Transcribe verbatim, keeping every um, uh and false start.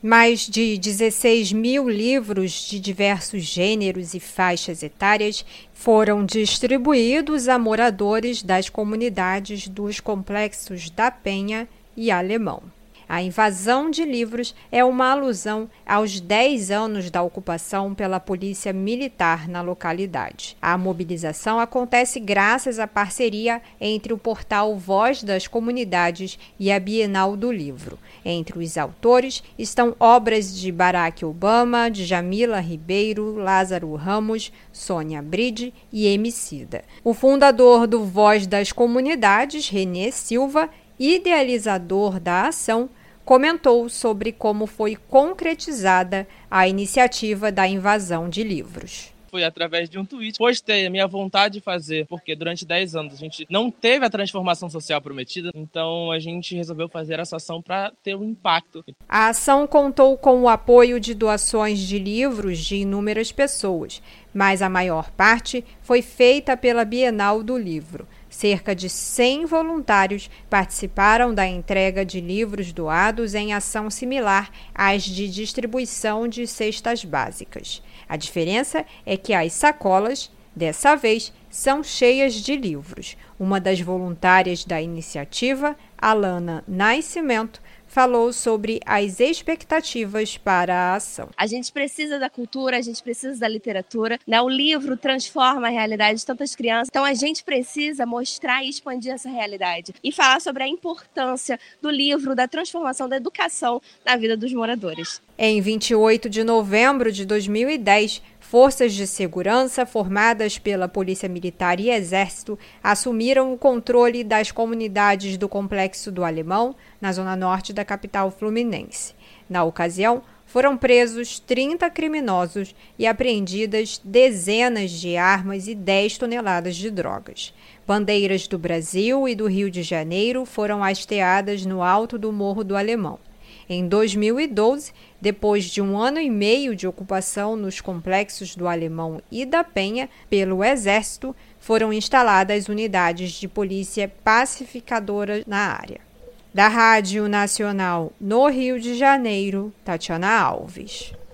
Mais de dezesseis mil livros de diversos gêneros e faixas etárias foram distribuídos a moradores das comunidades dos complexos da Penha e Alemão. A invasão de livros é uma alusão aos dez anos da ocupação pela polícia militar na localidade. A mobilização acontece graças à parceria entre o portal Voz das Comunidades e a Bienal do Livro. Entre os autores estão obras de Barack Obama, de Jamila Ribeiro, Lázaro Ramos, Sônia Bride e Emicida. O fundador do Voz das Comunidades, Renê Silva, idealizador da ação, comentou sobre como foi concretizada a iniciativa da invasão de livros. Foi através de um tweet, postei a minha vontade de fazer, porque durante dez anos a gente não teve a transformação social prometida, então a gente resolveu fazer essa ação para ter um impacto. A ação contou com o apoio de doações de livros de inúmeras pessoas, mas a maior parte foi feita pela Bienal do Livro. Cerca de cem voluntários participaram da entrega de livros doados em ação similar às de distribuição de cestas básicas. A diferença é que as sacolas, dessa vez, são cheias de livros. Uma das voluntárias da iniciativa, Alana Nascimento, falou sobre as expectativas para a ação. A gente precisa da cultura, a gente precisa da literatura, né? O livro transforma a realidade de tantas crianças, então a gente precisa mostrar e expandir essa realidade e falar sobre a importância do livro, da transformação da educação na vida dos moradores. Em vinte e oito de novembro de dois mil e dez, forças de segurança formadas pela Polícia Militar e Exército assumiram o controle das comunidades do Complexo do Alemão, na zona norte da capital fluminense. Na ocasião, foram presos trinta criminosos e apreendidas dezenas de armas e dez toneladas de drogas. Bandeiras do Brasil e do Rio de Janeiro foram hasteadas no alto do Morro do Alemão. Em dois mil e doze, depois de um ano e meio de ocupação nos complexos do Alemão e da Penha pelo Exército, foram instaladas unidades de polícia pacificadora na área. Da Rádio Nacional no Rio de Janeiro, Tatiana Alves.